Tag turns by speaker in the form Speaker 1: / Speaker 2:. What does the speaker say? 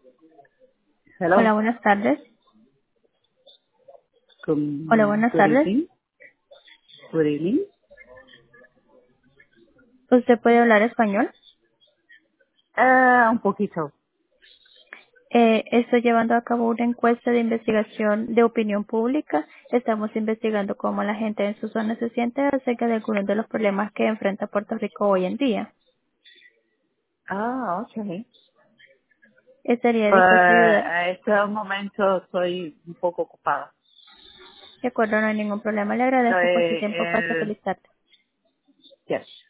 Speaker 1: Hello.
Speaker 2: Hola, buenas tardes. Hola, buenas
Speaker 1: Good
Speaker 2: tardes.
Speaker 1: evening. Good evening.
Speaker 2: ¿Usted puede hablar español?
Speaker 1: Un poquito.
Speaker 2: Estoy llevando a cabo una encuesta de investigación de opinión pública. Estamos investigando cómo la gente en su zona se siente acerca de algunos de los problemas que enfrenta Puerto Rico hoy en día.
Speaker 1: Okay.
Speaker 2: ¿Estaría
Speaker 1: Pues
Speaker 2: dispuesto a ayudar?
Speaker 1: a este momento estoy un poco ocupada.
Speaker 2: De acuerdo, no hay ningún problema. Le agradezco por su
Speaker 1: Estoy,
Speaker 2: tiempo. Pase feliz tarde.
Speaker 1: yes.